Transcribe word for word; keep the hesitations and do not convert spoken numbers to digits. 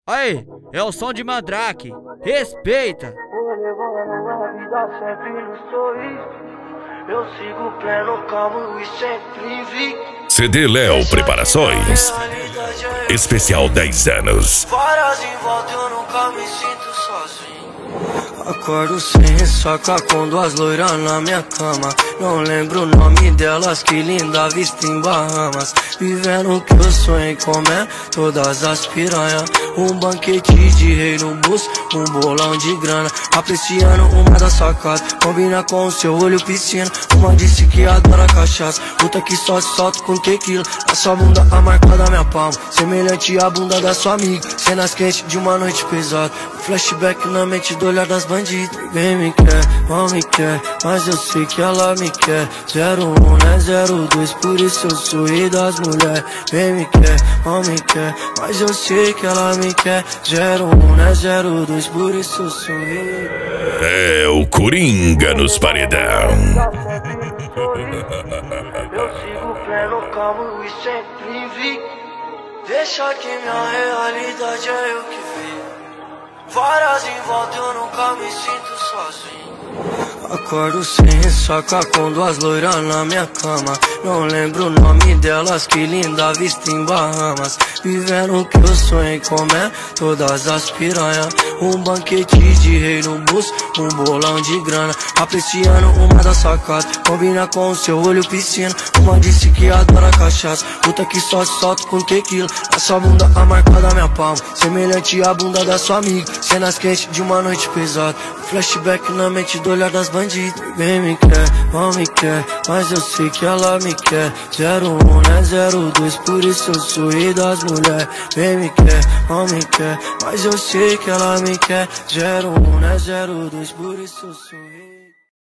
Aí, é o som de Mandrake. Respeita. Levando a vida sempre no sorriso. Eu sigo pleno, calmo e sempre invicto. C D Léo Preparações. Especial dez anos. Várias em volta, eu nunca me sinto sozinho. Acordo sem ressaca com duas loiras na minha cama. Não lembro o nome delas, que linda vista em Bahamas. Vivendo o que eu sonhei comer, todas as piranha. Um banquete de rei no busto, um bolão de grana. Apreciando uma da sacada, combina com o seu olho piscina. Uma disse que adora cachaça, outra que só se solta com tequila. A sua bunda a marca da minha palma, semelhante à bunda da sua amiga. Cenas quentes de uma noite pesada, flashback na mente do olhar das bandidas. Ninguém me quer, não me quer, mas eu sei que ela me quer. Zero um, né, zero dois, por isso eu sou rei das mulheres. Quem me quer, não me quer, mas eu sei que ela me quer. Zero um, né, zero dois, por isso eu sou rei. É o Coringa nos paredão. Eu sigo pleno, calmo e sempre invicto. Deixa que minha realidade é eu que vi. Várias em volta, eu nunca me sinto sozinho. Acordo sem ressaca com duas loiras na minha cama. Não lembro o nome delas, que linda vista em Bahamas. Vivendo o que eu sonhei comer, todas as piranha. Um banquete de rei no busto, um bolão de grana. Apreciando uma da sacada, combina com o seu olho piscina. Uma disse que adora cachaça, outra que só se solta com tequila. A sua bunda a marca da minha palma, semelhante à bunda da sua amiga. Cenas quentes de uma noite pesada, flashback na mente do olhar das bandidas. Ninguém me quer, não me quer, mas eu sei que ela me quer. Zero um, né, zero dois, por isso eu sou rei das mulheres. Quem me quer, não me quer, mas eu sei que ela me quer. Zero um, né, zero dois, por isso eu sou rei.